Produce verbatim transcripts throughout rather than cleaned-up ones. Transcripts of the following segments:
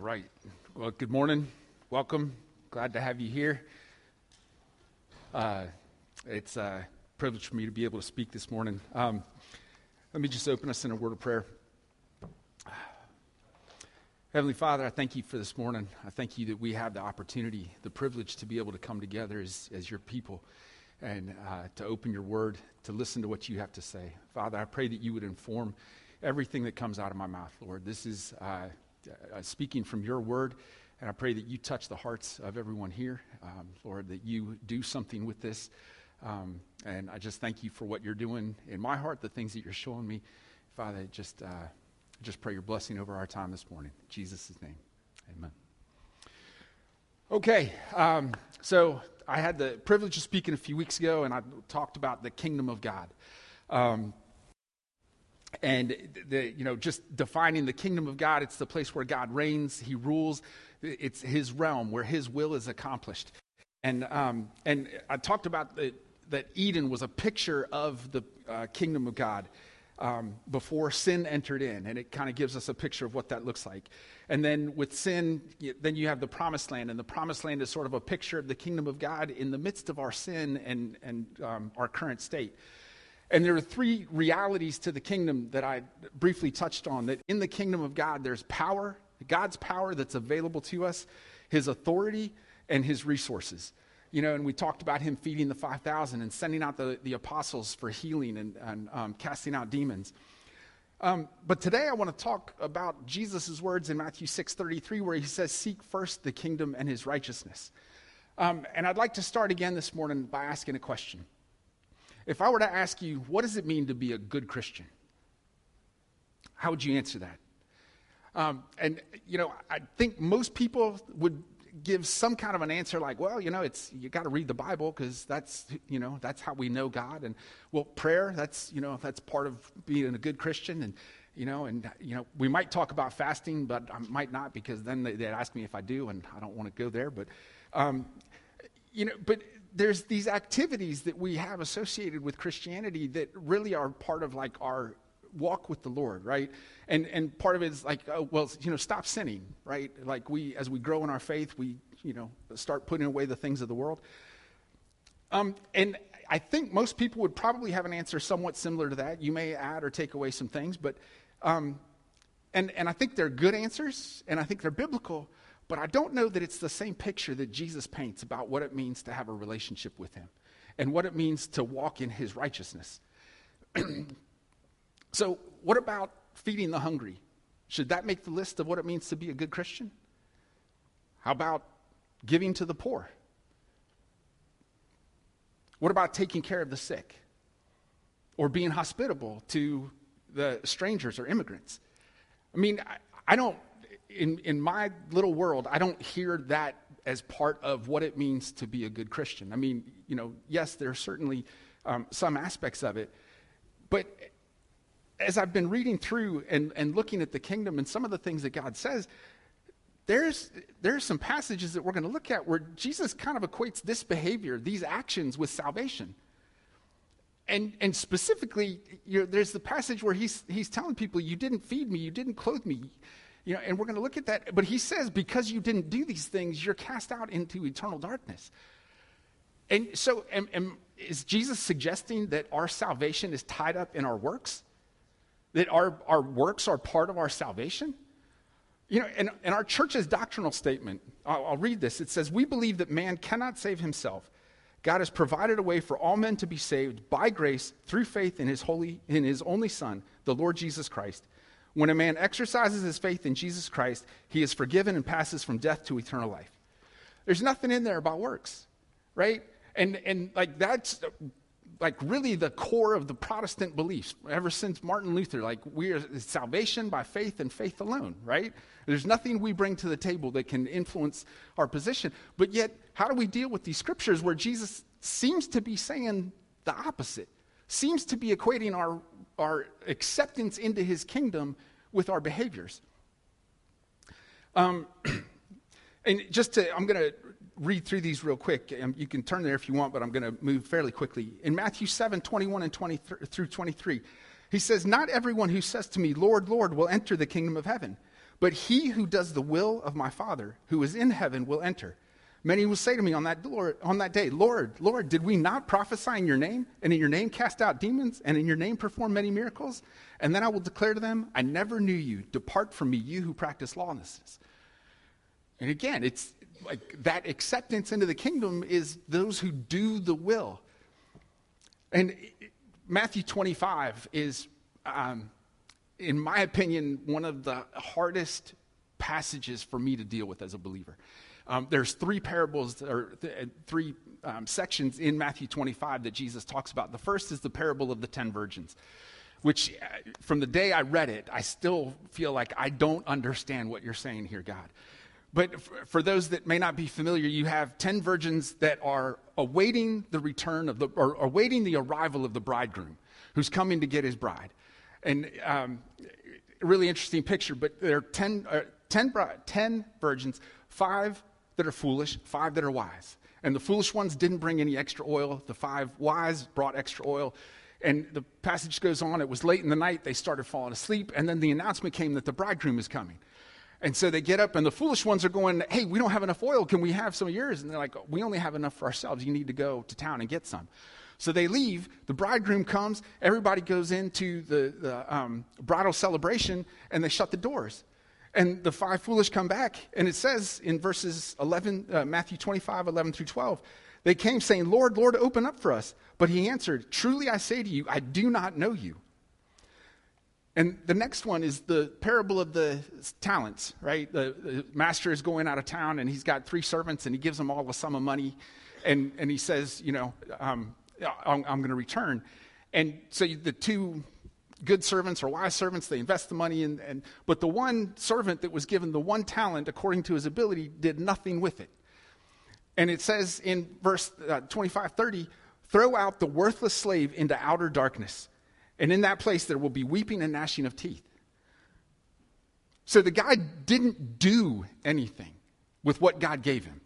right. Well, good morning. Welcome. Glad to have you here. Uh, it's a privilege for me to be able to speak this morning. Um, let me just open us in a word of prayer. Heavenly Father, I thank you for this morning. I thank you that we have the opportunity, the privilege to be able to come together as, as your people and uh, to open your word, to listen to what you have to say. Father, I pray that you would inform everything that comes out of my mouth, Lord. This is uh, uh, speaking from your word, and I pray that you touch the hearts of everyone here, um, Lord, that you do something with this. Um, and I just thank you for what you're doing in my heart, the things that you're showing me. Father, just uh, just pray your blessing over our time this morning. In Jesus' name, amen. Okay, um, so I had the privilege of speaking a few weeks ago, and I talked about the kingdom of God. Um, and, the, you know, just defining the kingdom of God, it's the place where God reigns, he rules. It's his realm where his will is accomplished. And um, and I talked about the, that Eden was a picture of the uh, kingdom of God um, before sin entered in. And it kind of gives us a picture of what that looks like. And then with sin, then you have the promised land. And the promised land is sort of a picture of the kingdom of God in the midst of our sin and, and um, our current state. And there are three realities to the kingdom that I briefly touched on. That in the kingdom of God, there's power, God's power that's available to us, his authority, and his resources. You know, and we talked about him feeding the five thousand and sending out the, the apostles for healing and, and um, casting out demons. Um, but today I want to talk about Jesus' words in Matthew six thirty-three, where he says, seek first the kingdom and his righteousness. Um, and I'd like to start again this morning by asking a question. If I were to ask you, what does it mean to be a good Christian? How would you answer that? Um, and, you know, I think most people would give some kind of an answer like, well, you know, it's you got to read the Bible because that's, you know, that's how we know God. And, well, prayer, that's, you know, that's part of being a good Christian. And, you know, and, you know, we might talk about fasting, but I might not because then they, they'd ask me if I do, and I don't want to go there. But, um, you know, but there's these activities that we have associated with Christianity that really are part of like our walk with the Lord, right? And and part of it is like, oh, well, you know, stop sinning, right? Like we, as we grow in our faith, we, you know, start putting away the things of the world. Um, and I think most people would probably have an answer somewhat similar to that. You may add or take away some things, but, um, and and I think they're good answers, and I think they're biblical. But I don't know that it's the same picture that Jesus paints about what it means to have a relationship with him and what it means to walk in his righteousness. So what about feeding the hungry? Should that make the list of what it means to be a good Christian? How about giving to the poor? What about taking care of the sick? Or being hospitable to the strangers or immigrants? I mean, I, I don't... In in my little world, I don't hear that as part of what it means to be a good Christian. I mean, you know, yes, there are certainly um, some aspects of it. But as I've been reading through and, and looking at the kingdom and some of the things that God says, there's there's some passages that we're going to look at where Jesus kind of equates this behavior, these actions, with salvation. And and specifically, you know, there's the passage where he's he's telling people, you didn't feed me, you didn't clothe me. You know, and we're going to look at that. But he says, because you didn't do these things, you're cast out into eternal darkness. And so am, am, is Jesus suggesting that our salvation is tied up in our works? That our, our works are part of our salvation? You know, and, and our church's doctrinal statement, I'll, I'll read this. It says, we believe that man cannot save himself. God has provided a way for all men to be saved by grace through faith in his holy, in his only Son, the Lord Jesus Christ. When a man exercises his faith in Jesus Christ, he is forgiven and passes from death to eternal life. There's nothing in there about works, right? And and like that's like really the core of the Protestant beliefs ever since Martin Luther. Like we are salvation by faith and faith alone, right? There's nothing we bring to the table that can influence our position. But yet, how do we deal with these scriptures where Jesus seems to be saying the opposite? Seems to be equating our our acceptance into his kingdom with our behaviors. Um, and just to, I'm going to read through these real quick. Um, you can turn there if you want, but I'm going to move fairly quickly. In Matthew seven, twenty-one and twenty through twenty-three, he says, not everyone who says to me, Lord, Lord, will enter the kingdom of heaven, But he who does the will of my Father who is in heaven will enter. Many will say to me on that, Lord, on that day, Lord, Lord, did we not prophesy in your name, and in your name cast out demons, and in your name perform many miracles? And then I will declare to them, I never knew you. Depart from me, you who practice lawlessness. And again, it's like that acceptance into the kingdom is those who do the will. And Matthew twenty-five is, um, in my opinion, one of the hardest passages for me to deal with as a believer. Um, there's three parables or th- three um, sections in Matthew twenty-five that Jesus talks about. The first is the parable of the ten virgins, which uh, from the day I read it, I still feel like I don't understand what you're saying here, God. But f- for those that may not be familiar, you have ten virgins that are awaiting the return of the, or awaiting the arrival of the bridegroom who's coming to get his bride. And um, a really interesting picture, but there are ten, uh, ten, bri- ten virgins, five that are foolish, five that are wise. And the foolish ones didn't bring any extra oil. The five wise brought extra oil. And the passage goes on. It was late in the night. They started falling asleep. And then the announcement came that the bridegroom is coming. And so they get up, and the foolish ones are going, hey, we don't have enough oil. Can we have some of yours? And they're like, we only have enough for ourselves. You need to go to town and get some. So they leave. The bridegroom comes. Everybody goes into the, the um, bridal celebration, and they shut the doors. And the five foolish come back, and it says in verses eleven, uh, Matthew twenty-five, eleven through twelve, they came saying, Lord, Lord, open up for us. But he answered, truly I say to you, I do not know you. And the next one is the parable of the talents, right? The, the master is going out of town, and he's got three servants, and he gives them all a sum of money. And, and he says, you know, um, I'm, I'm going to return. And so the two good servants or wise servants, they invest the money in, and but the one servant that was given the one talent according to his ability did nothing with it. And it says in verse uh, twenty-five, thirty, throw out the worthless slave into outer darkness, and in that place there will be weeping and gnashing of teeth. So the guy didn't do anything with what God gave him.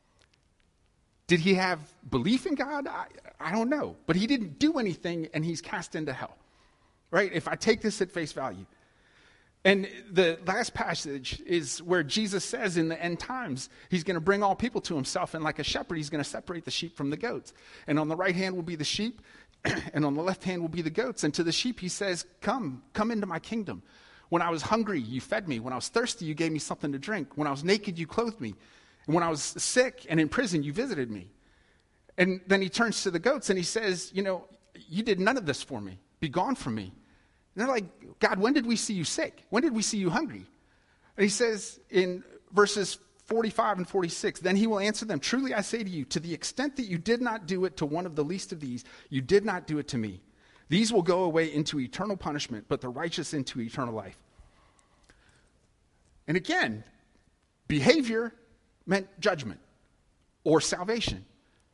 Did he have belief in God? I, I don't know. But he didn't do anything, and he's cast into hell. Right? If I take this at face value. And the last passage is where Jesus says in the end times, he's going to bring all people to himself. And like a shepherd, he's going to separate the sheep from the goats. And on the right hand will be the sheep, and on the left hand will be the goats. And to the sheep, he says, come, come into my kingdom. When I was hungry, you fed me. When I was thirsty, you gave me something to drink. When I was naked, you clothed me. And when I was sick and in prison, you visited me. And then he turns to the goats and he says, you know, you did none of this for me. Be gone from me. And they're like, God, when did we see you sick? When did we see you hungry? And he says in verses forty-five and forty-six, then he will answer them, truly I say to you, to the extent that you did not do it to one of the least of these, you did not do it to me. These will go away into eternal punishment, but the righteous into eternal life. And again, behavior meant judgment or salvation.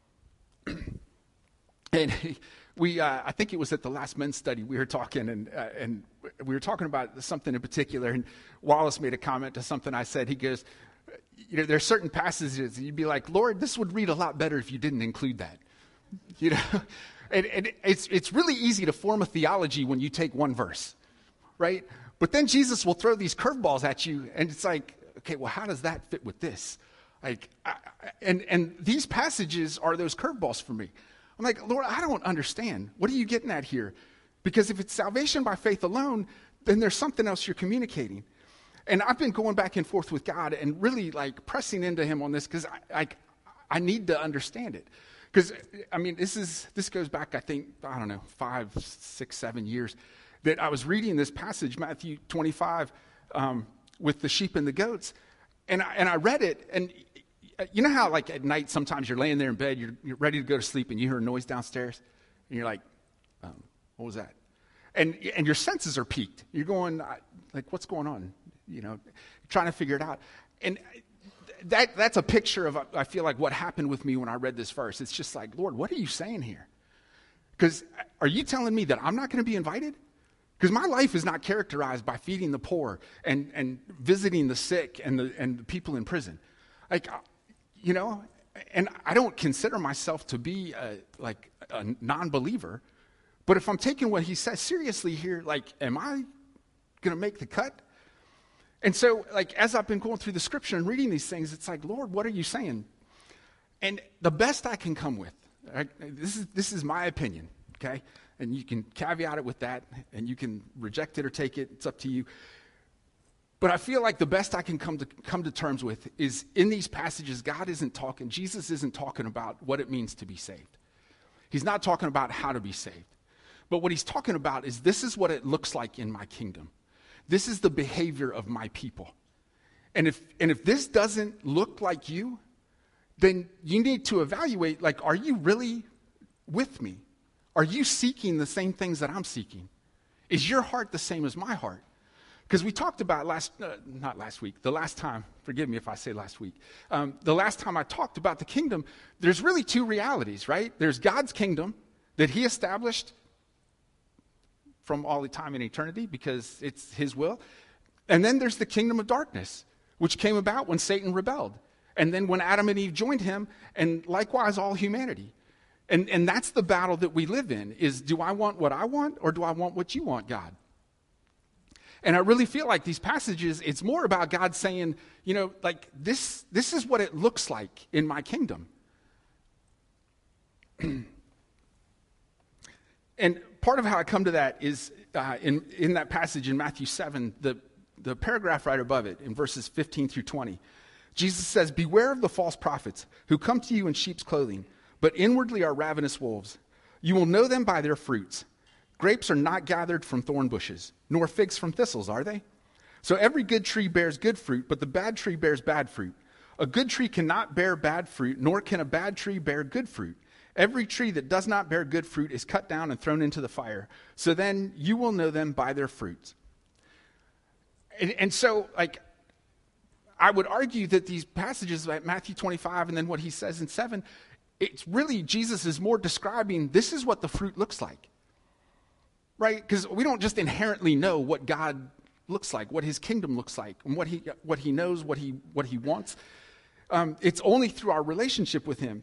And we, uh, I think it was at the last men's study, we were talking, and uh, and we were talking about something in particular, and Wallace made a comment to something I said. He goes, you know, there's certain passages, and you'd be like, Lord, this would read a lot better if you didn't include that. You know, and, and it's it's really easy to form a theology when you take one verse, right? But then Jesus will throw these curveballs at you, and it's like, okay, well, how does that fit with this? Like, I, and and these passages are those curveballs for me. I'm like, Lord, I don't understand. What are you getting at here? Because if it's salvation by faith alone, then there's something else you're communicating. And I've been going back and forth with God and really like pressing into him on this because I, I, I need to understand it. Because, I mean, this is this goes back, I think, I don't know, five, six, seven years that I was reading this passage, Matthew twenty-five, um, with the sheep and the goats. And I, and I read it, and you know how, like, at night, sometimes you're laying there in bed, you're, you're ready to go to sleep, and you hear a noise downstairs, and you're like, um, what was that? And and your senses are piqued. You're going, like, what's going on? You know, trying to figure it out. And that that's a picture of, I feel like, what happened with me when I read this verse. It's just like, Lord, what are you saying here? Because are you telling me that I'm not going to be invited? Because my life is not characterized by feeding the poor and, and visiting the sick and the and the people in prison. Like, you know, and I don't consider myself to be a, like a non-believer, but if I'm taking what he says seriously here, like, am I going to make the cut? And so, like, as I've been going through the scripture and reading these things, it's like, Lord, what are you saying? And the best I can come with, right, this is this is my opinion, okay? And you can caveat it with that, and you can reject it or take it. It's up to you. But I feel like the best I can come to come to terms with is in these passages, God isn't talking, Jesus isn't talking about what it means to be saved. He's not talking about how to be saved. But what he's talking about is this is what it looks like in my kingdom. This is the behavior of my people. And if and if this doesn't look like you, then you need to evaluate, like, are you really with me? Are you seeking the same things that I'm seeking? Is your heart the same as my heart? Because we talked about last, uh, not last week, the last time, forgive me if I say last week, um, the last time I talked about the kingdom, there's really two realities, right? There's God's kingdom that he established from all the time in eternity because it's his will. And then there's the kingdom of darkness, which came about when Satan rebelled. And then when Adam and Eve joined him, and likewise all humanity. And, and that's the battle that we live in, is do I want what I want or do I want what you want, God? And I really feel like these passages, it's more about God saying, you know, like this, this is what it looks like in my kingdom. And part of how I come to that is uh, in, in that passage in Matthew seven, the, the paragraph right above it, in verses fifteen through twenty. Jesus says, beware of the false prophets who come to you in sheep's clothing, but inwardly are ravenous wolves. You will know them by their fruits. Grapes are not gathered from thorn bushes, nor figs from thistles, are they? So every good tree bears good fruit, but the bad tree bears bad fruit. A good tree cannot bear bad fruit, nor can a bad tree bear good fruit. Every tree that does not bear good fruit is cut down and thrown into the fire. So then you will know them by their fruits. And, and so, like, I would argue that these passages like Matthew twenty-five and then what he says in seven, it's really, Jesus is more describing this is what the fruit looks like. Right? Because we don't just inherently know what God looks like, what his kingdom looks like, and what he what he knows, what he what he wants. Um, it's only through our relationship with him.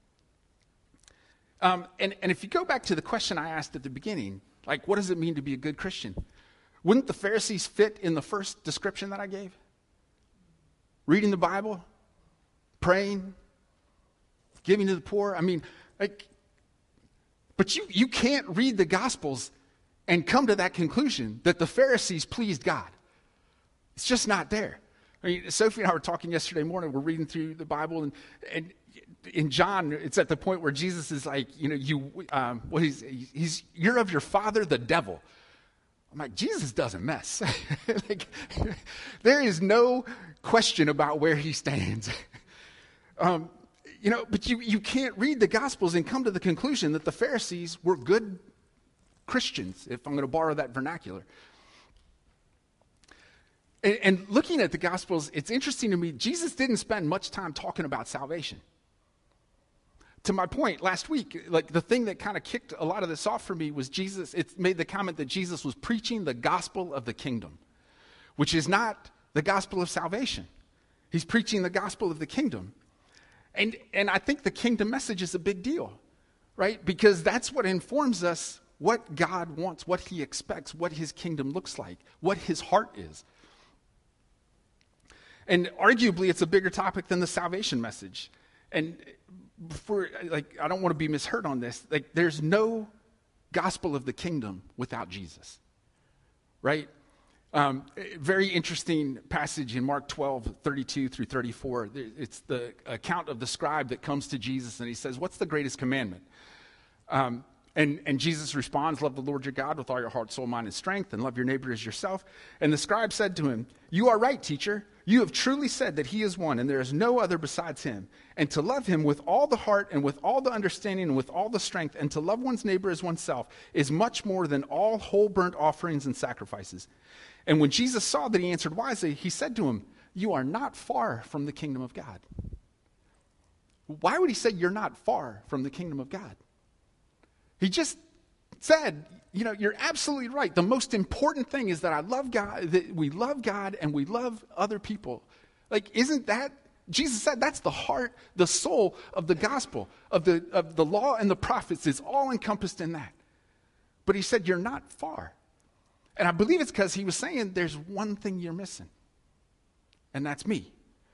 Um, and, and if you go back to the question I asked at the beginning, like, what does it mean to be a good Christian? Wouldn't the Pharisees fit in the first description that I gave? Reading the Bible, praying, giving to the poor. I mean, like, but you, you can't read the Gospels and come to that conclusion that the Pharisees pleased God. It's just not there. I mean, Sophie and I were talking yesterday morning. We're reading through the Bible, and and in John, it's at the point where Jesus is like, you know, you, um, what he's, he's, you're of your father, the devil. I'm like, Jesus doesn't mess. Like, there is no question about where he stands. um, you know, but you, you can't read the Gospels and come to the conclusion that the Pharisees were good Christians, if I'm going to borrow that vernacular. And, and looking at the Gospels, it's interesting to me, Jesus didn't spend much time talking about salvation. To my point last week, like the thing that kind of kicked a lot of this off for me was Jesus, it made the comment that Jesus was preaching the gospel of the kingdom, which is not the gospel of salvation. He's preaching the gospel of the kingdom. And, and I think the kingdom message is a big deal, right? Because that's what informs us what God wants, what he expects, what his kingdom looks like, what his heart is. And arguably, it's a bigger topic than the salvation message. And before, like, I don't want to be misheard on this. Like, there's no gospel of the kingdom without Jesus, right? Um, very interesting passage in Mark twelve, thirty-two through thirty-four. It's the account of the scribe that comes to Jesus, and he says, what's the greatest commandment? Um, and, and Jesus responds, love the Lord your God with all your heart, soul, mind, and strength, and love your neighbor as yourself. And the scribe said to him, you are right, teacher. You have truly said that he is one, and there is no other besides him. And to love him with all the heart and with all the understanding and with all the strength, and to love one's neighbor as oneself, is much more than all whole burnt offerings and sacrifices. And when Jesus saw that he answered wisely, he said to him, you are not far from the kingdom of God. Why would he say you're not far from the kingdom of God? He just said, you know, you're absolutely right. The most important thing is that I love God, that we love God and we love other people. Like, isn't that, Jesus said that's the heart, the soul of the gospel, of the, of the law and the prophets is all encompassed in that. But he said, you're not far. And I believe it's because he was saying there's one thing you're missing. and that's me.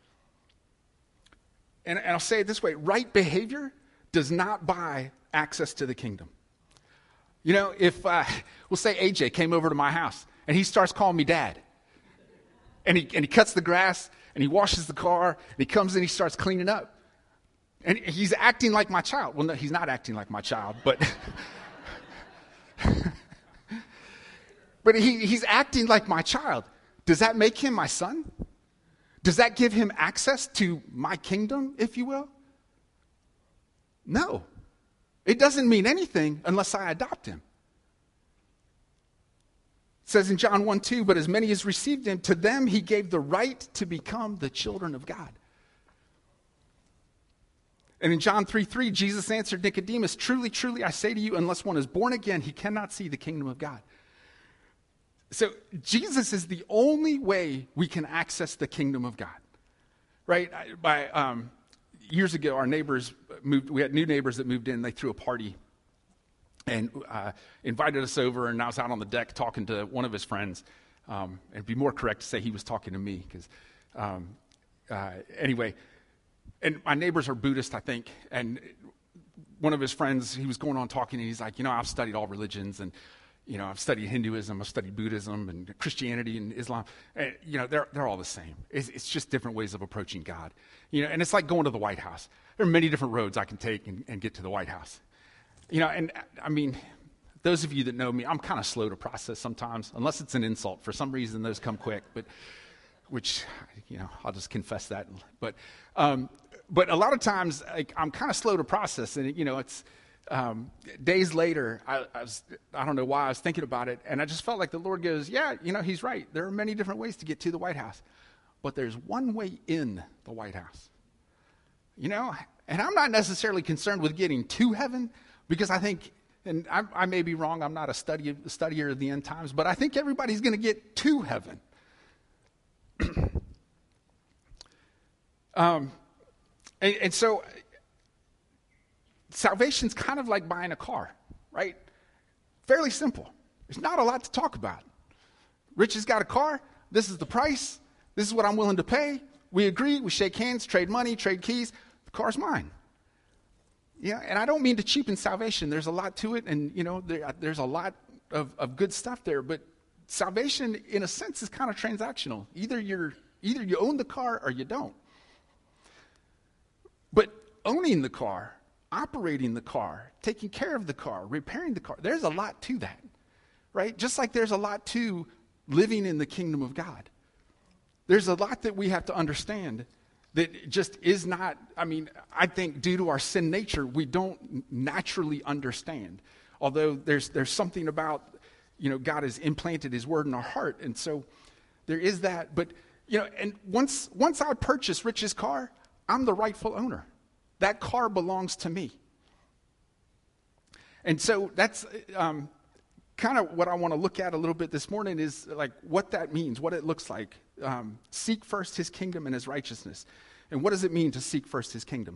And, and I'll say it this way, right behavior does not buy access to the kingdom. You know, if, uh, we'll say A J came over to my house, and he starts calling me dad, and he, and he cuts the grass, and he washes the car, and he comes in, he starts cleaning up. And he's acting like my child. Well, no, he's not acting like my child, but but he, he's acting like my child. Does that make him my son? Does that give him access to my kingdom, if you will? No. It doesn't mean anything unless I adopt him. It says in John one two, but as many as received him, to them he gave the right to become the children of God. And in John three three, Jesus answered Nicodemus, truly, truly, I say to you, unless one is born again, he cannot see the kingdom of God. So Jesus is the only way we can access the kingdom of God, right? By um, years ago, our neighbors moved. We had new neighbors that moved in. They threw a party and uh, invited us over. And I was out on the deck talking to one of his friends. Um, and it'd be more correct to say he was talking to me, because um, uh, anyway. And my neighbors are Buddhist, I think. And one of his friends, he was going on talking, and he's like, you know, I've studied all religions, and you know, I've studied Hinduism, I've studied Buddhism, and Christianity, and Islam. And, you know, they're they're all the same. It's, it's just different ways of approaching God. You know, and it's like going to the White House. There are many different roads I can take and, and get to the White House. You know, and I mean, those of you that know me, I'm kind of slow to process sometimes, unless it's an insult. For some reason, those come quick, but which, you know, I'll just confess that. But um, but a lot of times, like, I'm kind of slow to process, and you know, it's. Um, days later, I, I, was, I don't know why I was thinking about it, and I just felt like the Lord goes, yeah, you know, he's right. There are many different ways to get to the White House, but there's one way in the White House. You know, and I'm not necessarily concerned with getting to heaven, because I think, and I, I may be wrong, I'm not a study, studier of the end times, but I think everybody's going to get to heaven. um, and, and so... Salvation's kind of like buying a car, right? Fairly simple. There's not a lot to talk about. Rich has got a car. This is the price. This is what I'm willing to pay. We agree. We shake hands, trade money, trade keys. The car's mine. Yeah, and I don't mean to cheapen salvation. There's a lot to it, and you know, there, there's a lot of, of good stuff there. But salvation, in a sense, is kind of transactional. Either you're either you own the car or you don't. But owning the car, operating the car, taking care of the car, repairing the car, there's a lot to that, right? Just like there's a lot to living in the kingdom of God. There's a lot that we have to understand that just is not, I mean, I think due to our sin nature, we don't naturally understand. Although there's there's something about, you know, God has implanted his word in our heart. And so there is that. But, you know, and once once I purchase Rich's car, I'm the rightful owner. That car belongs to me. And so that's um, kind of what I want to look at a little bit this morning, is like what that means, what it looks like. Um, seek first his kingdom and his righteousness. And what does it mean to seek first his kingdom?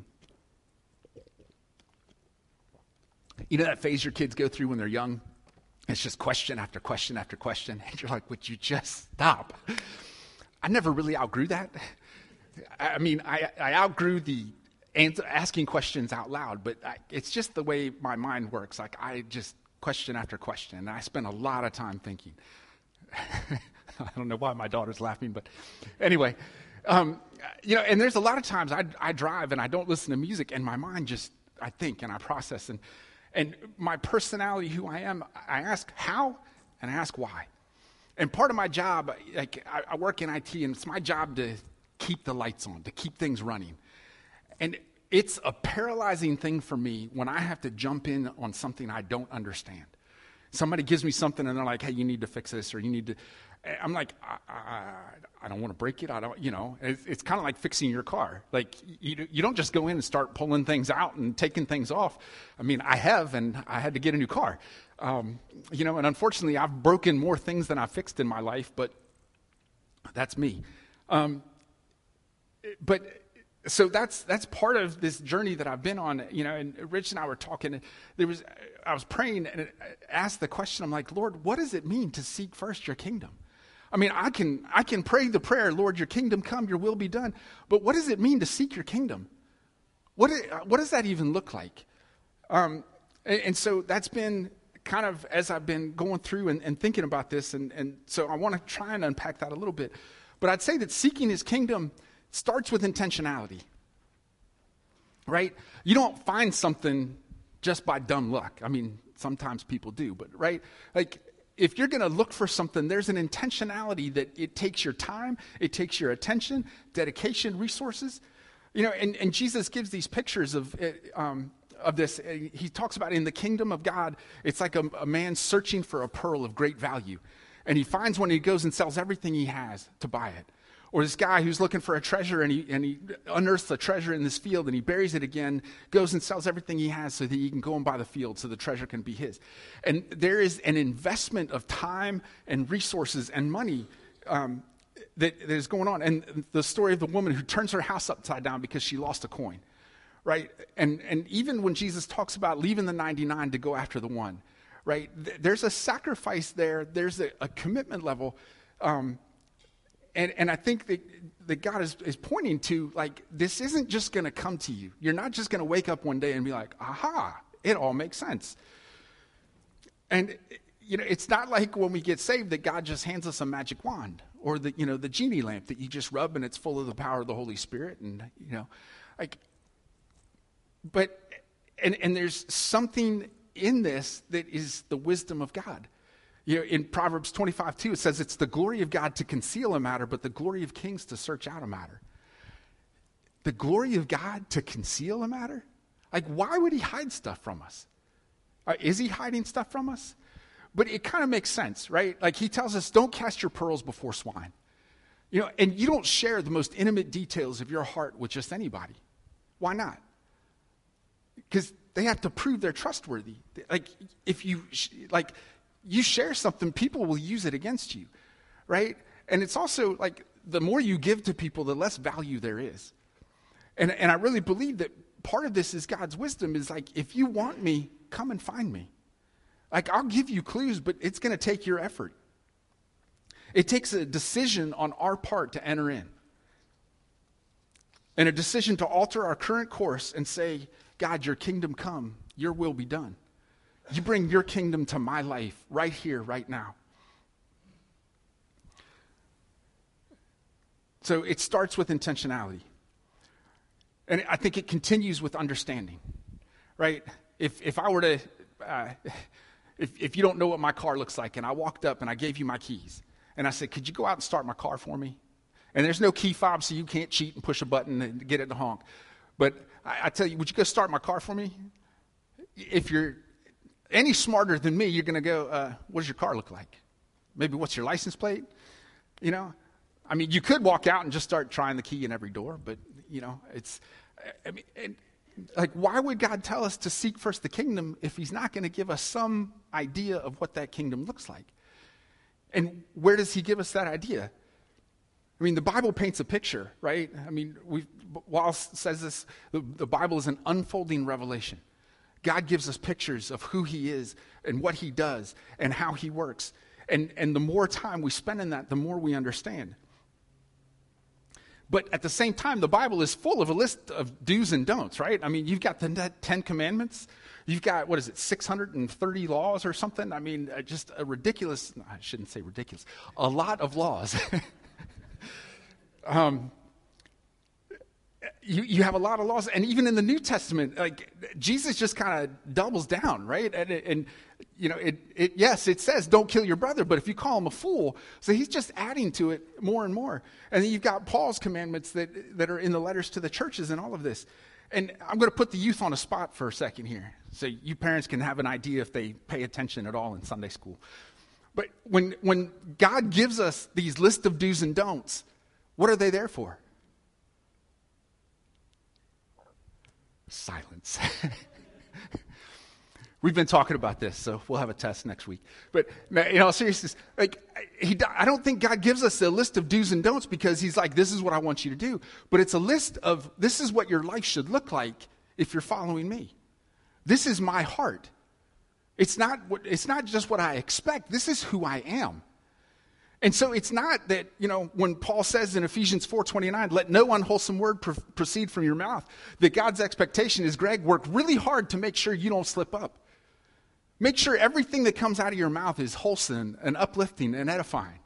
You know that phase your kids go through when they're young? It's just question after question after question. And you're like, would you just stop? I never really outgrew that. I mean, I, I outgrew the and asking questions out loud, but I, it's just the way my mind works. Like, I just question after question, and I spend a lot of time thinking. I don't know why my daughter's laughing, but anyway, um, you know, and there's a lot of times I, I drive and I don't listen to music, and my mind just, I think and I process, and and my personality, who I am, I ask how and I ask why. And part of my job, like I, I work in I T, and it's my job to keep the lights on, to keep things running. And it's a paralyzing thing for me when I have to jump in on something I don't understand. Somebody gives me something and they're like, hey, you need to fix this, or you need to, I'm like, I, I, I don't want to break it. I don't, you know, it's, it's kind of like fixing your car. Like, you, you don't just go in and start pulling things out and taking things off. I mean, I have, and I had to get a new car. Um, you know, and unfortunately, I've broken more things than I've fixed in my life, but that's me. Um, but So that's that's part of this journey that I've been on, you know. And Rich and I were talking. And there was, I was praying and asked the question. I'm like, Lord, what does it mean to seek first your kingdom? I mean, I can I can pray the prayer, Lord, your kingdom come, your will be done. But what does it mean to seek your kingdom? What, what does that even look like? Um, and, and so that's been kind of, as I've been going through and, and thinking about this, and, and so I want to try and unpack that a little bit. But I'd say that seeking his kingdom starts with intentionality, right? You don't find something just by dumb luck. I mean, sometimes people do, but right? Like, if you're going to look for something, there's an intentionality that it takes your time, it takes your attention, dedication, resources. You know, and, and Jesus gives these pictures of um, of this. He talks about in the kingdom of God, it's like a, a man searching for a pearl of great value. And he finds one, and he goes and sells everything he has to buy it. Or this guy who's looking for a treasure, and he and he unearths a treasure in this field, and he buries it again, goes and sells everything he has so that he can go and buy the field so the treasure can be his. And there is an investment of time and resources and money um, that, that is going on. And the story of the woman who turns her house upside down because she lost a coin, right? And, and even when Jesus talks about leaving the ninety-nine to go after the one, right? Th- there's a sacrifice there. There's a, a commitment level. Um, And and I think that, that God is, is pointing to, like, this isn't just going to come to you. You're not just going to wake up one day and be like, aha, it all makes sense. And, you know, it's not like when we get saved that God just hands us a magic wand or the, you know, the genie lamp that you just rub and it's full of the power of the Holy Spirit. And, you know, like, but, and, and there's something in this that is the wisdom of God. You know, in Proverbs twenty-five two, it says it's the glory of God to conceal a matter, but the glory of kings to search out a matter. The glory of God to conceal a matter? Like, why would he hide stuff from us? Uh, is he hiding stuff from us? But it kind of makes sense, right? Like, he tells us, don't cast your pearls before swine. You know, and you don't share the most intimate details of your heart with just anybody. Why not? Because they have to prove they're trustworthy. Like, if you, like... you share something, people will use it against you, right? And it's also like the more you give to people, the less value there is. And, and I really believe that part of this is God's wisdom is like, if you want me, come and find me. Like, I'll give you clues, but it's going to take your effort. It takes a decision on our part to enter in. And a decision to alter our current course and say, God, your kingdom come, your will be done. You bring your kingdom to my life right here, right now. So it starts with intentionality. And I think it continues with understanding, right? If if I were to, uh, if, if you don't know what my car looks like, and I walked up and I gave you my keys, and I said, could you go out and start my car for me? And there's no key fob, so you can't cheat and push a button and get it to honk. But I, I tell you, would you go start my car for me? If you're any smarter than me, you're going to go, uh, what does your car look like? Maybe what's your license plate? You know, I mean, you could walk out and just start trying the key in every door, but, you know, it's, I mean, and, like, why would God tell us to seek first the kingdom if he's not going to give us some idea of what that kingdom looks like? And where does he give us that idea? I mean, the Bible paints a picture, right? I mean, we Wallace says this, the, the Bible is an unfolding revelation. God gives us pictures of who he is and what he does and how he works. And, and the more time we spend in that, the more we understand. But at the same time, the Bible is full of a list of do's and don'ts, right? I mean, you've got the Ten Commandments. You've got, what is it, six hundred thirty laws or something? I mean, just a ridiculous, I shouldn't say ridiculous, a lot of laws. um You, you have a lot of laws, and even in the New Testament, like, Jesus just kind of doubles down, right? And, and you know, it, it yes, it says don't kill your brother, but if you call him a fool, so he's just adding to it more and more. And then you've got Paul's commandments that that are in the letters to the churches and all of this. And I'm going to put the youth on a spot for a second here, so you parents can have an idea if they pay attention at all in Sunday school. But when when God gives us these list of do's and don'ts, what are they there for? Silence. We've been talking about this, so we'll have a test next week. But in all seriousness, like, he, I don't think God gives us a list of do's and don'ts because he's like, this is what I want you to do. But it's a list of, this is what your life should look like if you're following me. This is my heart. It's not, it's not just what I expect. This is who I am. And so it's not that, you know, when Paul says in Ephesians four twenty-nine, let no unwholesome word pr- proceed from your mouth, that God's expectation is, Greg, work really hard to make sure you don't slip up. Make sure everything that comes out of your mouth is wholesome and uplifting and edifying.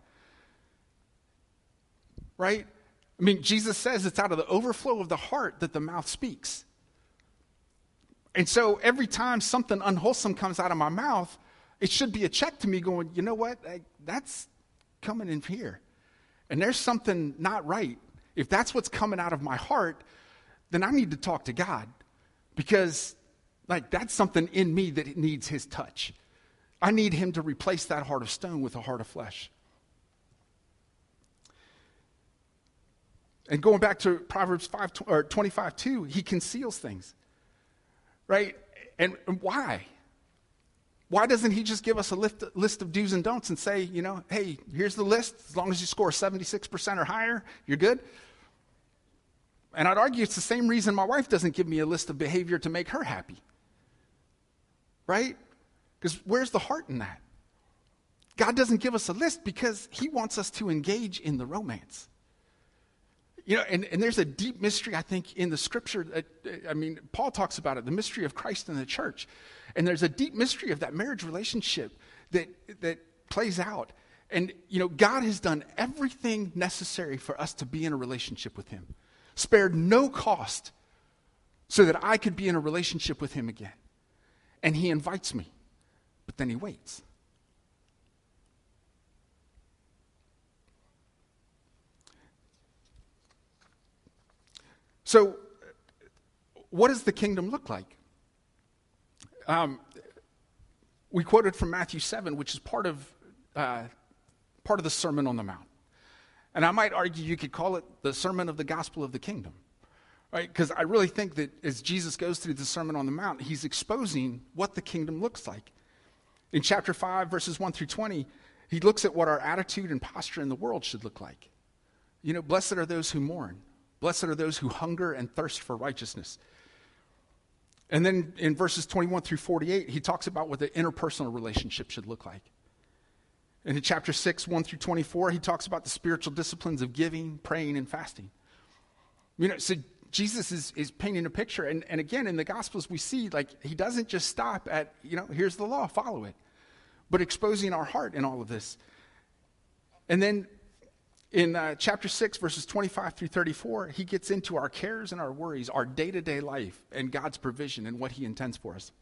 Right? I mean, Jesus says it's out of the overflow of the heart that the mouth speaks. And so every time something unwholesome comes out of my mouth, it should be a check to me going, you know what, I, that's coming in here. And there's something not right. If that's what's coming out of my heart, then I need to talk to God. Because, like, that's something in me that needs his touch. I need him to replace that heart of stone with a heart of flesh. And going back to Proverbs five, or twenty-five two, he conceals things. Right? And, and why? Why doesn't he just give us a list, list of do's and don'ts and say, you know, hey, here's the list. As long as you score seventy-six percent or higher, you're good? And I'd argue it's the same reason my wife doesn't give me a list of behavior to make her happy. Right? Because where's the heart in that? God doesn't give us a list because he wants us to engage in the romance. You know, and, and there's a deep mystery, I think, in the scripture. That, I mean, Paul talks about it, the mystery of Christ and the church. And there's a deep mystery of that marriage relationship that that plays out. And, you know, God has done everything necessary for us to be in a relationship with him. Spared no cost so that I could be in a relationship with him again. And he invites me, but then he waits. So, what does the kingdom look like? Um, we quoted from Matthew seven, which is part of uh, part of the Sermon on the Mount, and I might argue you could call it the Sermon of the Gospel of the Kingdom, right? Because I really think that as Jesus goes through the Sermon on the Mount, he's exposing what the kingdom looks like. In chapter five, verses one through twenty, he looks at what our attitude and posture in the world should look like. You know, blessed are those who mourn. Blessed are those who hunger and thirst for righteousness. And then in verses twenty-one through forty-eight, he talks about what the interpersonal relationship should look like. And in chapter six, one through twenty-four, he talks about the spiritual disciplines of giving, praying, and fasting. You know, so Jesus is, is painting a picture. And, and again, in the Gospels, we see, like, he doesn't just stop at, you know, here's the law, follow it. But exposing our heart in all of this. And then in uh, chapter six, verses twenty-five through thirty-four, he gets into our cares and our worries, our day-to-day life, and God's provision and what he intends for us.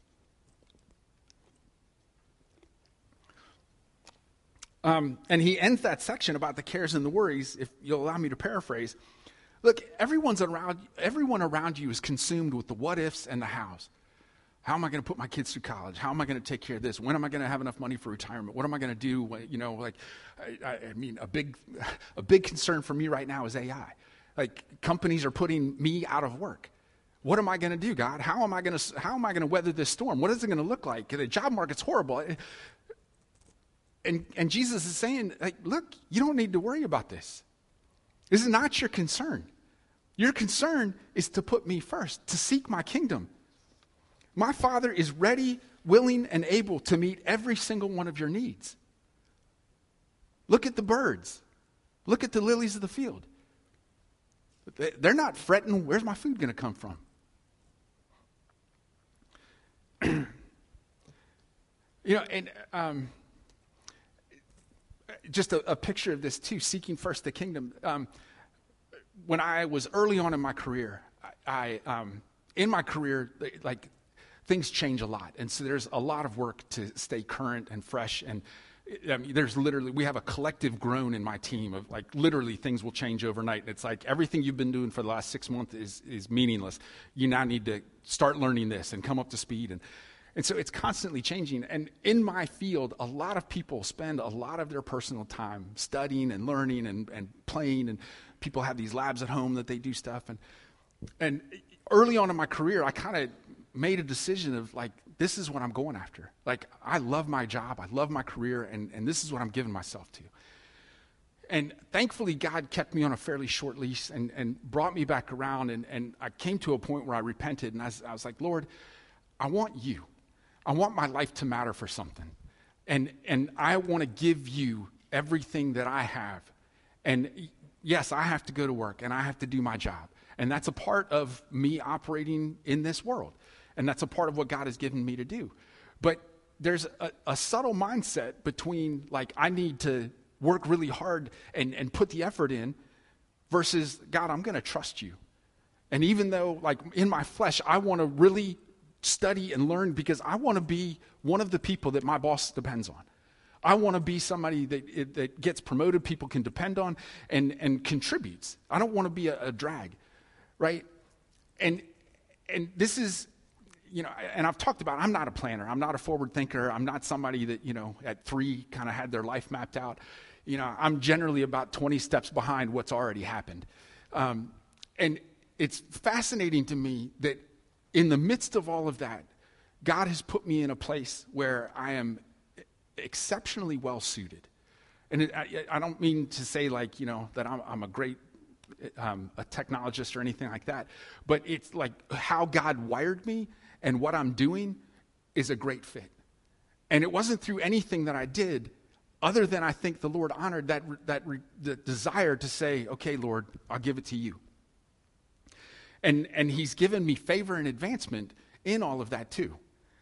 Um, and he ends that section about the cares and the worries, if you'll allow me to paraphrase. Look, everyone's around, everyone around you is consumed with the what-ifs and the hows. How am I going to put my kids through college? How am I going to take care of this? When am I going to have enough money for retirement? What am I going to do? When, you know, like, I, I mean, a big, a big concern for me right now is A I. Like, companies are putting me out of work. What am I going to do, God? How am I going to, how am I going to weather this storm? What is it going to look like? The job market's horrible. And, and Jesus is saying, like, look, you don't need to worry about this. This is not your concern. Your concern is to put me first, to seek my kingdom. My Father is ready, willing, and able to meet every single one of your needs. Look at the birds. Look at the lilies of the field. They're not fretting, where's my food going to come from? You know, and um, just a, a picture of this too, seeking first the kingdom. Um, when I was early on in my career, I, I um, in my career, like, things change a lot. And so there's a lot of work to stay current and fresh. And I mean, there's literally, we have a collective groan in my team of, like, literally things will change overnight. And it's like everything you've been doing for the last six months is, is meaningless. You now need to start learning this and come up to speed. And, and so it's constantly changing. And in my field, a lot of people spend a lot of their personal time studying and learning and, and playing. And people have these labs at home that they do stuff. And, and early on in my career, I kind of made a decision of, like, this is what I'm going after. Like, I love my job, I love my career, and, and this is what I'm giving myself to. And thankfully, God kept me on a fairly short leash and, and brought me back around, and, and I came to a point where I repented, and I was, I was like, Lord, I want you. I want my life to matter for something. And, and I want to give you everything that I have. And yes, I have to go to work and I have to do my job. And that's a part of me operating in this world. And that's a part of what God has given me to do. But there's a, a subtle mindset between, like, I need to work really hard and, and put the effort in versus, God, I'm going to trust you. And even though, like, in my flesh, I want to really study and learn because I want to be one of the people that my boss depends on. I want to be somebody that that gets promoted, people can depend on, and, and contributes. I don't want to be a, a drag, right? And and this is, you know, and I've talked about, I'm not a planner. I'm not a forward thinker. I'm not somebody that, you know, at three kind of had their life mapped out. You know, I'm generally about twenty steps behind what's already happened. Um, and it's fascinating to me that in the midst of all of that, God has put me in a place where I am exceptionally well suited. And it, I, I don't mean to say, like, you know, that I'm, I'm a great um, a technologist or anything like that, but it's like how God wired me and what I'm doing is a great fit. And it wasn't through anything that I did other than I think the Lord honored that, that the desire to say, okay, Lord, I'll give it to you. And, and he's given me favor and advancement in all of that too.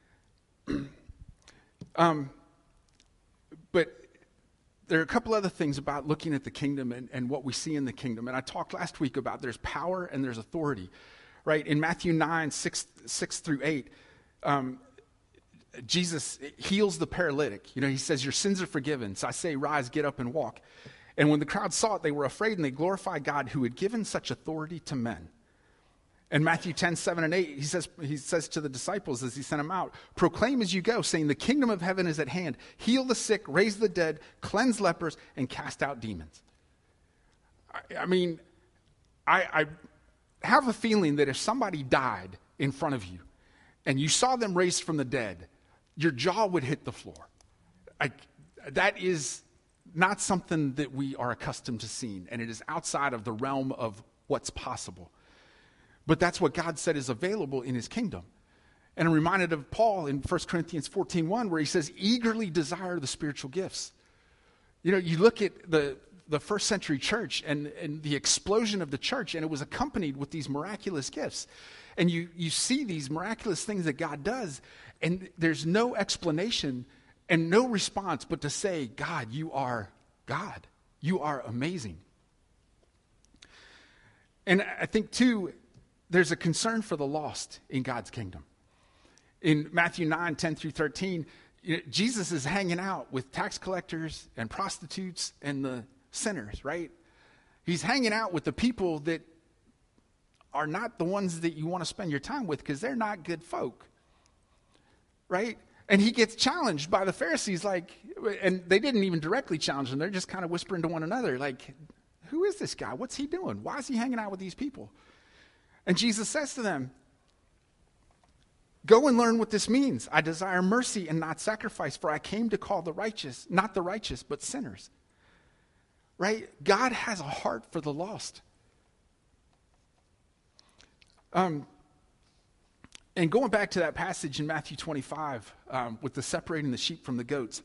um, But there are a couple other things about looking at the kingdom and, and what we see in the kingdom. And I talked last week about there's power and there's authority, right? In Matthew nine, six, six through eight, um, Jesus heals the paralytic. You know, he says, your sins are forgiven. So I say, rise, get up and walk. And when the crowd saw it, they were afraid and they glorified God who had given such authority to men. In Matthew ten, seven, and eight, he says, he says to the disciples as he sent them out, proclaim as you go, saying the kingdom of heaven is at hand. Heal the sick, raise the dead, cleanse lepers, and cast out demons. I, I mean, I, I have a feeling that if somebody died in front of you and you saw them raised from the dead, your jaw would hit the floor. I, that is not something that we are accustomed to seeing, and it is outside of the realm of what's possible. But that's what God said is available in his kingdom. And I'm reminded of Paul in First Corinthians fourteen one, where he says, eagerly desire the spiritual gifts. You know, you look at the, the first century church and, and the explosion of the church, and it was accompanied with these miraculous gifts. And you, you see these miraculous things that God does, and there's no explanation and no response but to say, God, you are God. You are amazing. And I think, too, there's a concern for the lost in God's kingdom. In Matthew nine, ten through thirteen, you know, Jesus is hanging out with tax collectors and prostitutes and the sinners, right? He's hanging out with the people that are not the ones that you want to spend your time with because they're not good folk, right? And he gets challenged by the Pharisees, like, and they didn't even directly challenge him. They're just kind of whispering to one another, like, who is this guy? What's he doing? Why is he hanging out with these people? And Jesus says to them, go and learn what this means. I desire mercy and not sacrifice, for I came to call the righteous, not the righteous, but sinners. Right? God has a heart for the lost. Um, and going back to that passage in Matthew twenty-five, um, with the separating the sheep from the goats.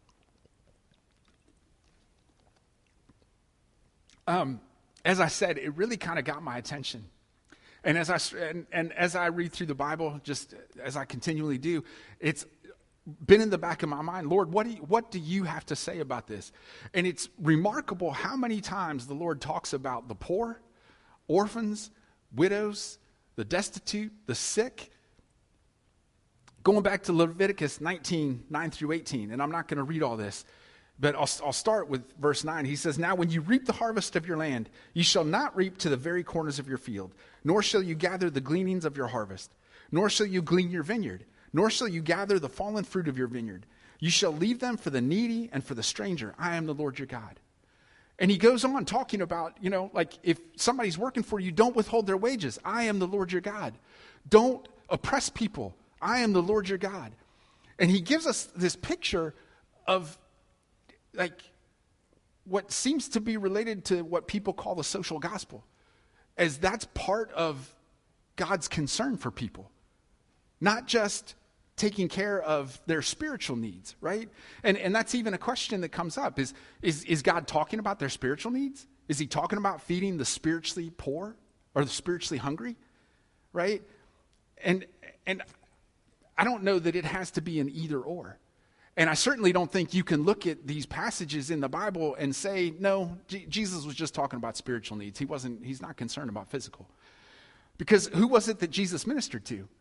Um, as I said, it really kind of got my attention. And as I and, and as I read through the Bible, just as I continually do, it's been in the back of my mind, Lord, what do you, what do you have to say about this? And it's remarkable how many times the Lord talks about the poor, orphans, widows, the destitute, the sick. Going back to Leviticus nineteen, nine through eighteen, and I'm not going to read all this, but I'll, I'll start with verse nine. He says, now when you reap the harvest of your land, you shall not reap to the very corners of your field, nor shall you gather the gleanings of your harvest, nor shall you glean your vineyard, nor shall you gather the fallen fruit of your vineyard. You shall leave them for the needy and for the stranger. I am the Lord your God. And he goes on talking about, you know, like if somebody's working for you, don't withhold their wages. I am the Lord your God. Don't oppress people. I am the Lord your God. And he gives us this picture of like what seems to be related to what people call the social gospel, as that's part of God's concern for people. Not just taking care of their spiritual needs, right? And and that's even a question that comes up. Is, is, is God talking about their spiritual needs? Is he talking about feeding the spiritually poor or the spiritually hungry, right? And and I don't know that it has to be an either or. And I certainly don't think you can look at these passages in the Bible and say, no, G- Jesus was just talking about spiritual needs. He wasn't, he's not concerned about physical. Because who was it that Jesus ministered to?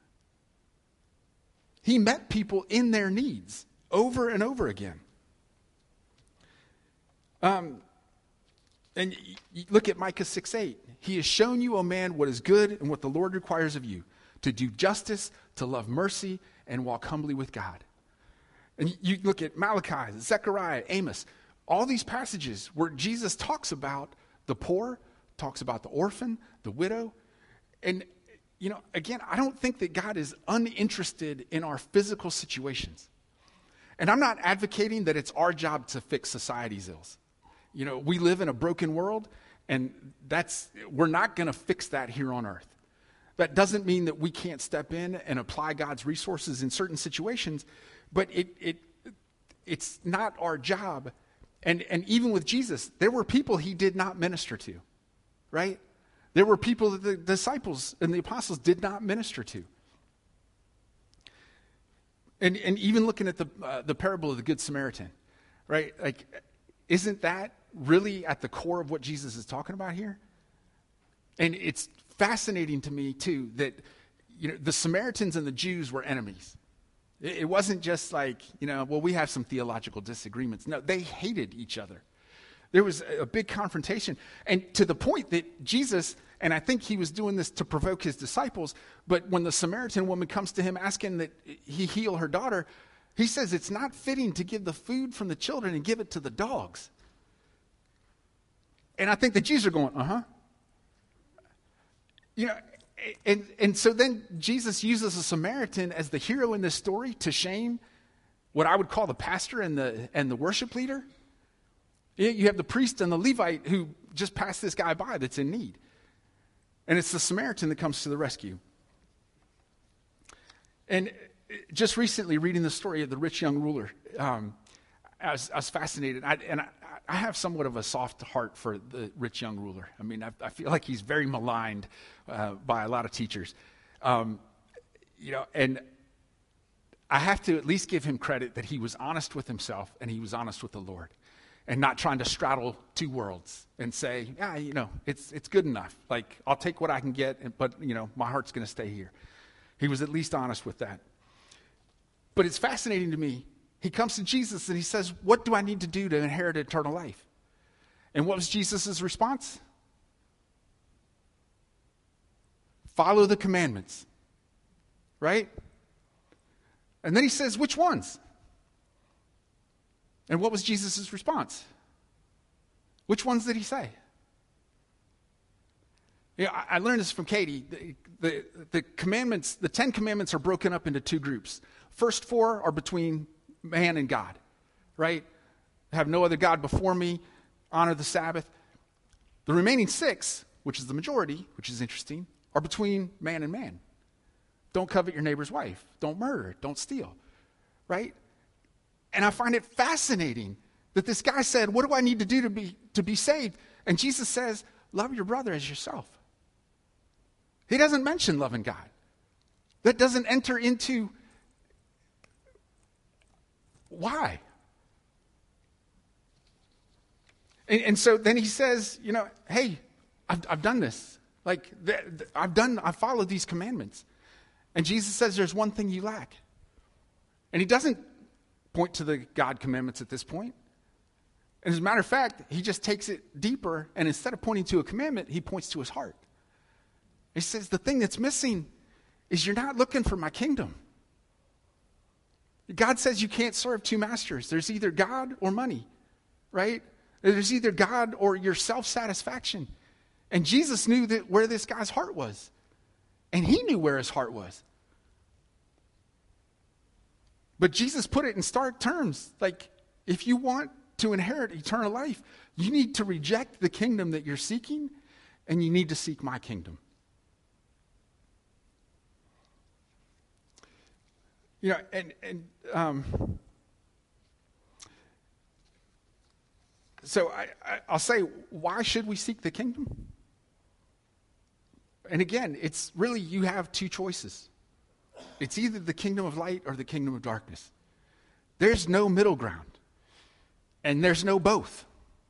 He met people in their needs over and over again. Um, and y- y- look at Micah six eight. He has shown you, O man, what is good and what the Lord requires of you, to do justice, to love mercy, and walk humbly with God. And you look at Malachi, Zechariah, Amos, all these passages where Jesus talks about the poor, talks about the orphan, the widow. And, you know, again, I don't think that God is uninterested in our physical situations. And I'm not advocating that it's our job to fix society's ills. You know, we live in a broken world, and that's we're not going to fix that here on earth. That doesn't mean that we can't step in and apply God's resources in certain situations, but it it it's not our job. And and even with Jesus, there were people he did not minister to, right? There were people that the disciples and the apostles did not minister to. And and even looking at the uh, the parable of the Good Samaritan, right? Like, isn't that really at the core of what Jesus is talking about here? And it's fascinating to me too that, you know, the Samaritans and the Jews were enemies. It, it wasn't just like, you know, well, we have some theological disagreements. No, they hated each other. There was a, a big confrontation, and to the point that Jesus, and I think he was doing this to provoke his disciples, but when the Samaritan woman comes to him asking that he heal her daughter, he says it's not fitting to give the food from the children and give it to the dogs. And I think the Jews are going, uh-huh. You know, and, and so then Jesus uses a Samaritan as the hero in this story to shame what I would call the pastor and the and the worship leader. You have the priest and the Levite who just passed this guy by that's in need. And it's the Samaritan that comes to the rescue. And just recently, reading the story of the rich young ruler, um, I, was, I was fascinated. I, and I, I have somewhat of a soft heart for the rich young ruler. I mean, I, I feel like he's very maligned uh, by a lot of teachers. Um, you know, and I have to at least give him credit that he was honest with himself and he was honest with the Lord, and not trying to straddle two worlds and say, yeah, you know, it's it's good enough. Like, I'll take what I can get, but, you know, my heart's going to stay here. He was at least honest with that. But it's fascinating to me. He comes to Jesus and he says, what do I need to do to inherit eternal life? And what was Jesus' response? Follow the commandments. Right? And then he says, which ones? And what was Jesus' response? Which ones did he say? You know, I, I learned this from Katie. The, the, the commandments, the Ten Commandments are broken up into two groups. First four are between man and God, right? Have no other God before me, honor the Sabbath. The remaining six, which is the majority, which is interesting, are between man and man. Don't covet your neighbor's wife. Don't murder. Don't steal, right? And I find it fascinating that this guy said, what do I need to do to be to be saved? And Jesus says, love your brother as yourself. He doesn't mention loving God. That doesn't enter into why. And, and so then he says, you know, hey, I've, I've done this. Like, th- th- I've done, I've followed these commandments. And Jesus says, there's one thing you lack. And he doesn't point to the God commandments at this point. And as a matter of fact, he just takes it deeper, and instead of pointing to a commandment, he points to his heart. He says, the thing that's missing is you're not looking for my kingdom. God says you can't serve two masters. There's either God or money, right? There's either God or your self-satisfaction. And Jesus knew that where this guy's heart was. And he knew where his heart was. But Jesus put it in stark terms. Like, if you want to inherit eternal life, you need to reject the kingdom that you're seeking, and you need to seek my kingdom. You know, and, and um, so I, I, I'll say, why should we seek the kingdom? And again, it's really, you have two choices. It's either the kingdom of light or the kingdom of darkness. There's no middle ground. And there's no both.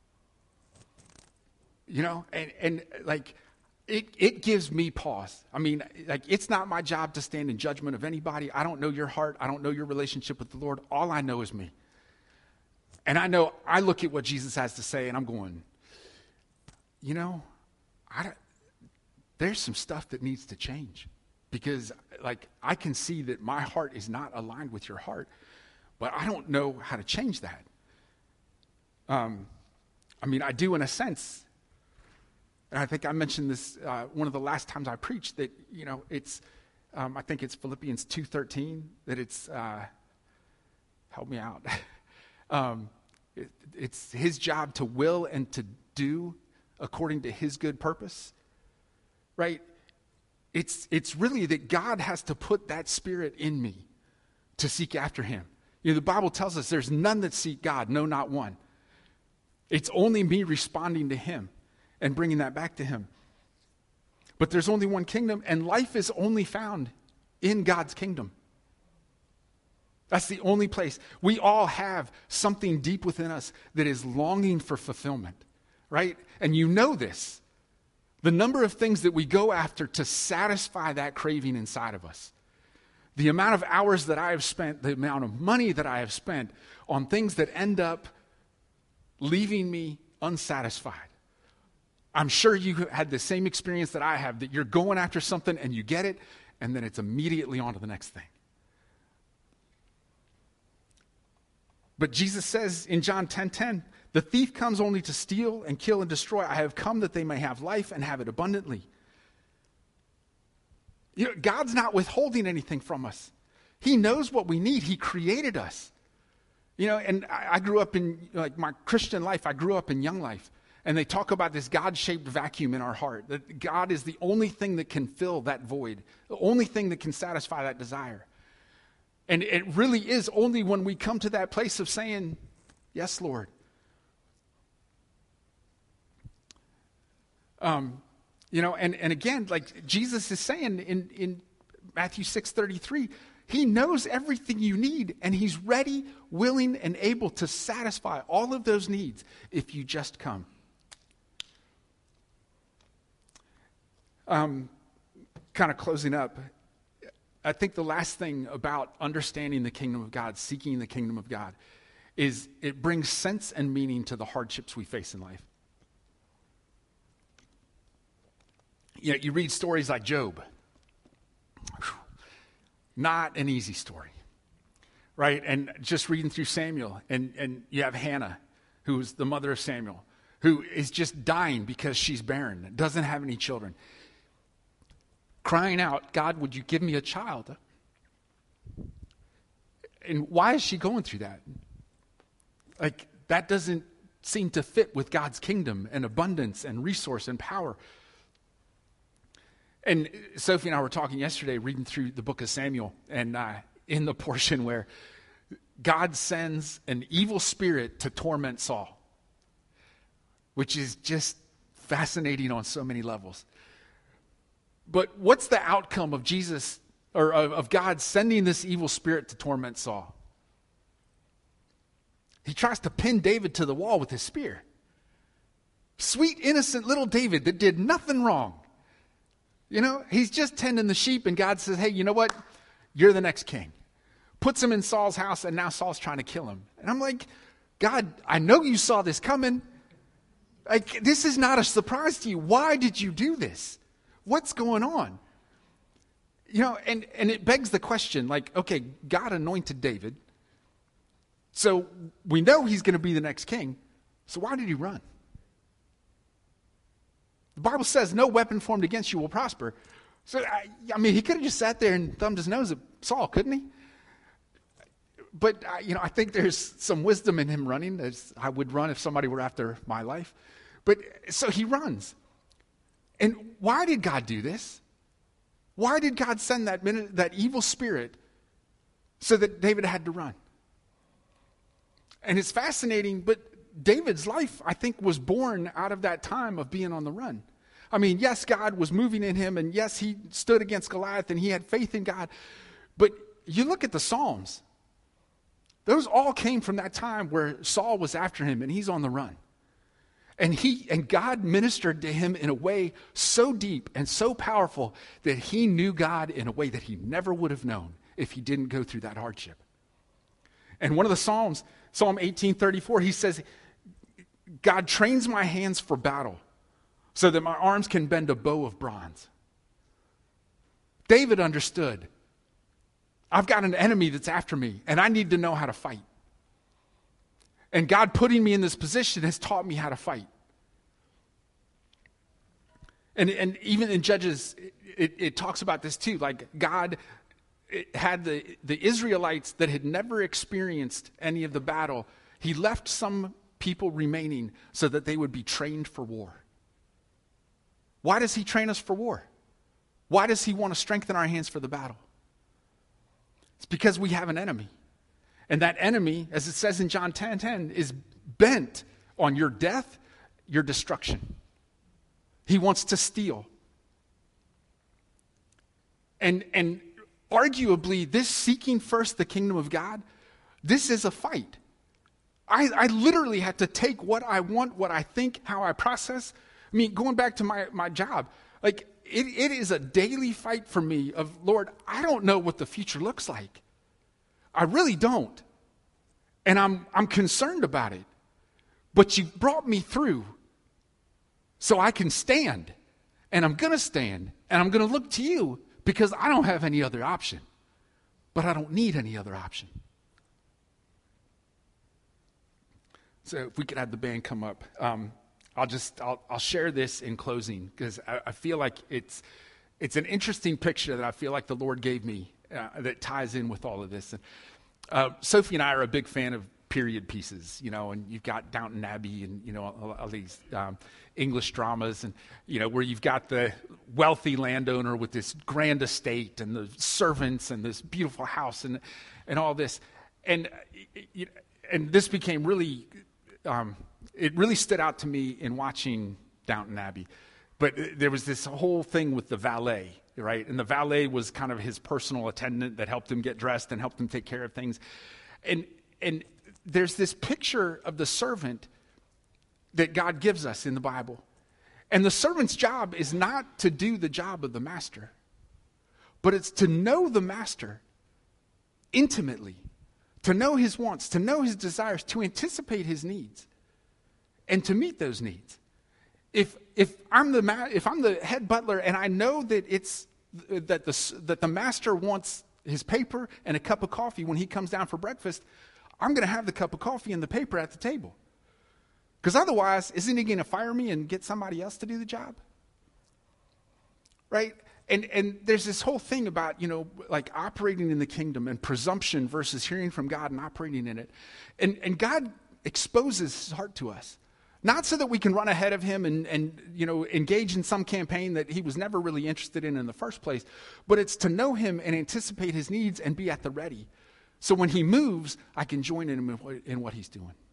You know, and, and like, it, it gives me pause. I mean, like, it's not my job to stand in judgment of anybody. I don't know your heart. I don't know your relationship with the Lord. All I know is me. And I know, I look at what Jesus has to say and I'm going, you know, I don't, there's some stuff that needs to change. Because, like, I can see that my heart is not aligned with your heart, but I don't know how to change that. Um, I mean, I do in a sense. And I think I mentioned this uh, one of the last times I preached, that, you know, it's, um, I think it's Philippians two thirteen, that it's, uh, help me out. um, it, it's his job to will and to do according to his good purpose, right? It's, it's really that God has to put that spirit in me to seek after him. You know, the Bible tells us there's none that seek God, no, not one. It's only me responding to him and bringing that back to him. But there's only one kingdom, and life is only found in God's kingdom. That's the only place. We all have something deep within us that is longing for fulfillment, right? And you know this. The number of things that we go after to satisfy that craving inside of us. The amount of hours that I have spent, the amount of money that I have spent on things that end up leaving me unsatisfied. I'm sure you had the same experience that I have, that you're going after something and you get it, and then it's immediately on to the next thing. But Jesus says in John ten ten, the thief comes only to steal and kill and destroy. I have come that they may have life and have it abundantly. You know, God's not withholding anything from us. He knows what we need. He created us. You know, and I, I grew up in, like, my Christian life, I grew up in Young Life. And they talk about this God-shaped vacuum in our heart, that God is the only thing that can fill that void, the only thing that can satisfy that desire. And it really is only when we come to that place of saying, yes, Lord. Um, you know, and, and again, like Jesus is saying in, in Matthew six thirty-three, he knows everything you need, and he's ready, willing, and able to satisfy all of those needs if you just come. Um, kind of closing up, I think the last thing about understanding the kingdom of God, seeking the kingdom of God, is it brings sense and meaning to the hardships we face in life. You know, you read stories like Job. Whew. Not an easy story, right? And just reading through Samuel, and, and you have Hannah, who's the mother of Samuel, who is just dying because she's barren, doesn't have any children. Crying out, God, would you give me a child? And why is she going through that? Like, that doesn't seem to fit with God's kingdom and abundance and resource and power. And Sophie and I were talking yesterday, reading through the book of Samuel, and uh, in the portion where God sends an evil spirit to torment Saul, which is just fascinating on so many levels. But what's the outcome of Jesus, or of, of God sending this evil spirit to torment Saul? He tries to pin David to the wall with his spear. Sweet, innocent little David that did nothing wrong. You know, he's just tending the sheep, and God says, hey, you know what? You're the next king. Puts him in Saul's house, and now Saul's trying to kill him. And I'm like, God, I know you saw this coming. Like, this is not a surprise to you. Why did you do this? What's going on? You know, and, and it begs the question, like, okay, God anointed David. So we know he's going to be the next king. So why did he run? The Bible says no weapon formed against you will prosper. So, I, I mean, he could have just sat there and thumbed his nose at Saul, couldn't he? But, uh, you know, I think there's some wisdom in him running, as I would run if somebody were after my life. But so he runs. And why did God do this? Why did God send that, that evil spirit so that David had to run. And it's fascinating, but David's life, I think, was born out of that time of being on the run. I mean, yes, God was moving in him, and yes, he stood against Goliath, and he had faith in God. But you look at the Psalms, those all came from that time where Saul was after him, and he's on the run. And he and God ministered to him in a way so deep and so powerful that he knew God in a way that he never would have known if he didn't go through that hardship. And one of the Psalms, Psalm eighteen thirty-four, he says, God trains my hands for battle so that my arms can bend a bow of bronze. David understood, I've got an enemy that's after me, and I need to know how to fight. And God putting me in this position has taught me how to fight. And, and even in Judges, it, it talks about this too. Like God had the, the Israelites that had never experienced any of the battle. He left some people remaining so that they would be trained for war. Why does he train us for war? Why does he want to strengthen our hands for the battle? It's because we have an enemy. And that enemy, as it says in John ten ten, is bent on your death, your destruction. He wants to steal. And, and arguably, this seeking first the kingdom of God, this is a fight. I, I literally have to take what I want, what I think, how I process. I mean, going back to my, my job, like it, it is a daily fight for me of, Lord, I don't know what the future looks like. I really don't. And I'm I'm concerned about it. But you brought me through so I can stand. And I'm going to stand. And I'm going to look to you because I don't have any other option. But I don't need any other option. So if we could have the band come up. Um, I'll just, I'll, I'll share this in closing because I, I feel like it's it's an interesting picture that I feel like the Lord gave me uh, that ties in with all of this. And, uh, Sophie and I are a big fan of period pieces, you know, and you've got Downton Abbey and, you know, all, all these um, English dramas and, you know, where you've got the wealthy landowner with this grand estate and the servants and this beautiful house and and all this. And, and this became really, um, it really stood out to me in watching Downton Abbey. But there was this whole thing with the valet, right? And the valet was kind of his personal attendant that helped him get dressed and helped him take care of things. And and there's this picture of the servant that God gives us in the Bible. And the servant's job is not to do the job of the master, but it's to know the master intimately, to know his wants, to know his desires, to anticipate his needs, and to meet those needs. If if I'm the ma- if I'm the head butler and I know that it's that the that the master wants his paper and a cup of coffee when he comes down for breakfast, I'm going to have the cup of coffee and the paper at the table. Because otherwise, isn't he going to fire me and get somebody else to do the job? Right? And and there's this whole thing about, you know, like operating in the kingdom and presumption versus hearing from God and operating in it. And and God exposes his heart to us. Not so that we can run ahead of him and, and, you know, engage in some campaign that he was never really interested in in the first place, but it's to know him and anticipate his needs and be at the ready. So when he moves, I can join him in what, in what he's doing.